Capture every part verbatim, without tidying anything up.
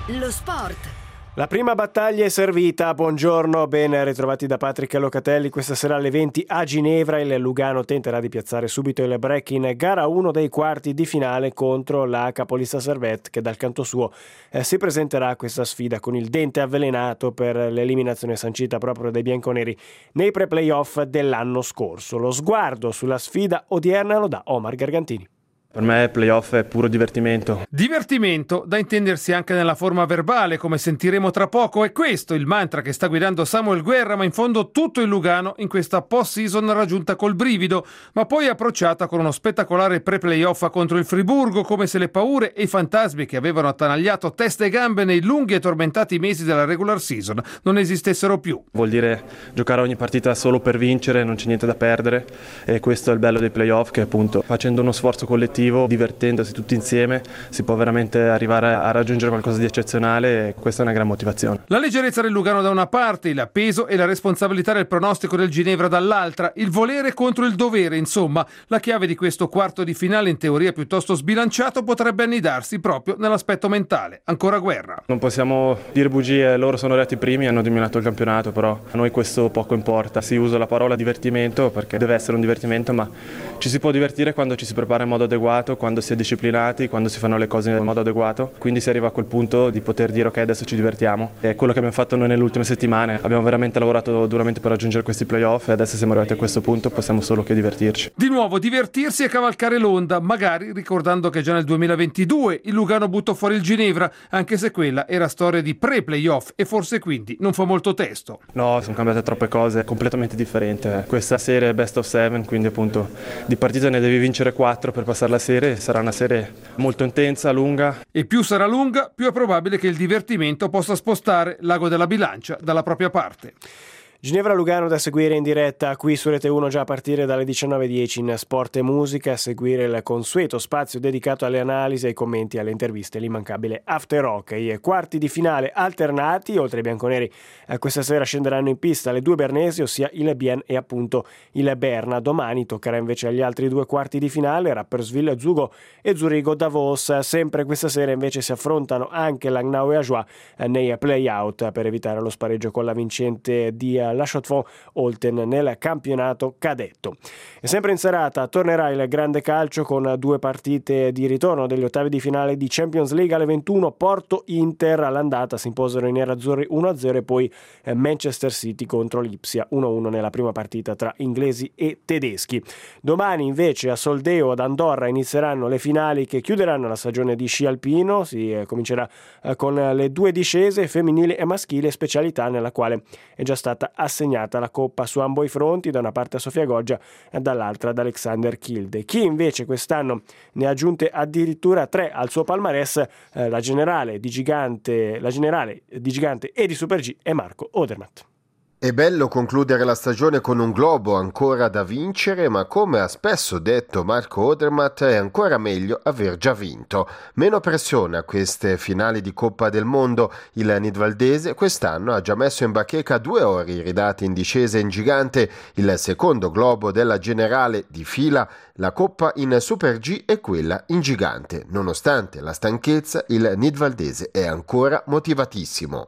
Lo sport. La prima battaglia è servita, buongiorno, ben ritrovati da Patrick Locatelli. Questa sera alle venti a Ginevra il Lugano tenterà di piazzare subito il break in gara uno dei quarti di finale contro la capolista Servette, che dal canto suo eh, si presenterà a questa sfida con il dente avvelenato per l'eliminazione sancita proprio dai bianconeri nei pre-playoff dell'anno scorso. Lo sguardo sulla sfida odierna lo dà Omar Gargantini. Per me playoff è puro divertimento. Divertimento da intendersi anche nella forma verbale, come sentiremo tra poco. È questo il mantra che sta guidando Samuel Guerra, ma in fondo tutto il Lugano in questa post-season raggiunta col brivido, ma poi approcciata con uno spettacolare pre-playoff contro il Friburgo, come se le paure e i fantasmi che avevano attanagliato testa e gambe nei lunghi e tormentati mesi della regular season non esistessero più. Vuol dire giocare ogni partita solo per vincere, non c'è niente da perdere, e questo è il bello dei playoff, che appunto facendo uno sforzo collettivo, divertendosi tutti insieme, si può veramente arrivare a raggiungere qualcosa di eccezionale, e questa è una gran motivazione. La leggerezza del Lugano da una parte, il peso e la responsabilità del pronostico del Ginevra dall'altra, il volere contro il dovere, insomma, la chiave di questo quarto di finale in teoria piuttosto sbilanciato potrebbe annidarsi proprio nell'aspetto mentale. Ancora Guerra. Non possiamo dire bugie, loro sono arrivati primi, hanno dominato il campionato, però a noi questo poco importa. Si usa la parola divertimento perché deve essere un divertimento, ma ci si può divertire quando ci si prepara in modo adeguato, quando si è disciplinati, quando si fanno le cose in modo adeguato, quindi si arriva a quel punto di poter dire ok, adesso ci divertiamo. È quello che abbiamo fatto noi nelle ultime settimane, abbiamo veramente lavorato duramente per raggiungere questi playoff e adesso siamo arrivati a questo punto, possiamo solo che divertirci. Di nuovo divertirsi e cavalcare l'onda, magari ricordando che già nel duemilaventidue il Lugano buttò fuori il Ginevra, anche se quella era storia di pre-playoff e forse quindi non fa molto testo. No, sono cambiate troppe cose, completamente differente. Questa serie è best of seven, quindi appunto di partita ne devi vincere quattro per passare la serie, sarà una serie molto intensa, lunga. E più sarà lunga, più è probabile che il divertimento possa spostare l'ago della bilancia dalla propria parte. Ginevra-Lugano da seguire in diretta qui su Rete uno già a partire dalle diciannove e dieci in Sport e Musica, a seguire il consueto spazio dedicato alle analisi, ai commenti e alle interviste, l'immancabile After Hockey. E quarti di finale alternati, oltre ai bianconeri questa sera scenderanno in pista le due bernesi, ossia il Bien e appunto il Berna. Domani toccherà invece agli altri due quarti di finale, Rapperswil Zugo e Zurigo Davos. Sempre questa sera invece si affrontano anche Langnau e Ajoie nei play-out per evitare lo spareggio con la vincente di la Chaux-de-Fonds Olten nel campionato cadetto. E sempre in serata tornerà il grande calcio con due partite di ritorno degli ottavi di finale di Champions League. Alle ventuno Porto-Inter, all'andata si imposero i nerazzurri uno a zero e poi Manchester City contro l'Ipsia uno a uno nella prima partita tra inglesi e tedeschi. Domani invece a Soldeo ad Andorra inizieranno le finali che chiuderanno la stagione di sci alpino. Si eh, comincerà eh, con le due discese femminile e maschile, specialità nella quale è già stata assegnata la coppa su ambo i fronti, da una parte a Sofia Goggia e dall'altra ad Alexander Kilde. Chi invece quest'anno ne ha aggiunte addirittura tre al suo palmarès, eh, la generale di gigante, la generale di gigante e di Super G è Marco Odermatt. È bello concludere la stagione con un globo ancora da vincere, ma come ha spesso detto Marco Odermatt è ancora meglio aver già vinto. Meno pressione a queste finali di Coppa del Mondo. Il nidvaldese quest'anno ha già messo in bacheca due ori ridati in discesa in gigante, il secondo globo della generale di fila, la Coppa in Super G e quella in gigante. Nonostante la stanchezza, il nidvaldese è ancora motivatissimo.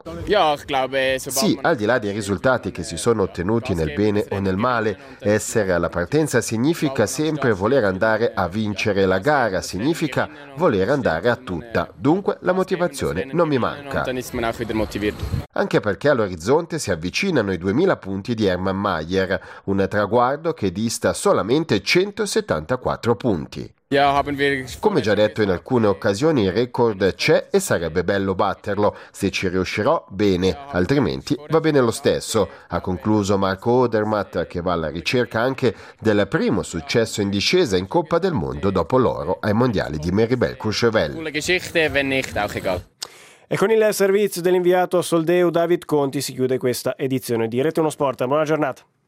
Sì, al di là dei risultati che si sono ottenuti nel bene o nel male, essere alla partenza significa sempre voler andare a vincere la gara, significa voler andare a tutta. Dunque la motivazione non mi manca. Anche perché all'orizzonte si avvicinano i duemila punti di Hermann Maier, un traguardo che dista solamente centosettantaquattro punti. Come già detto in alcune occasioni, il record c'è e sarebbe bello batterlo. Se ci riuscirò, bene, altrimenti va bene lo stesso, ha concluso Marco Odermatt, che va alla ricerca anche del primo successo in discesa in Coppa del Mondo dopo l'oro ai mondiali di Meribel-Courchevel. E con il servizio dell'inviato Soldeu David Conti si chiude questa edizione di Rete uno Sport. Buona giornata.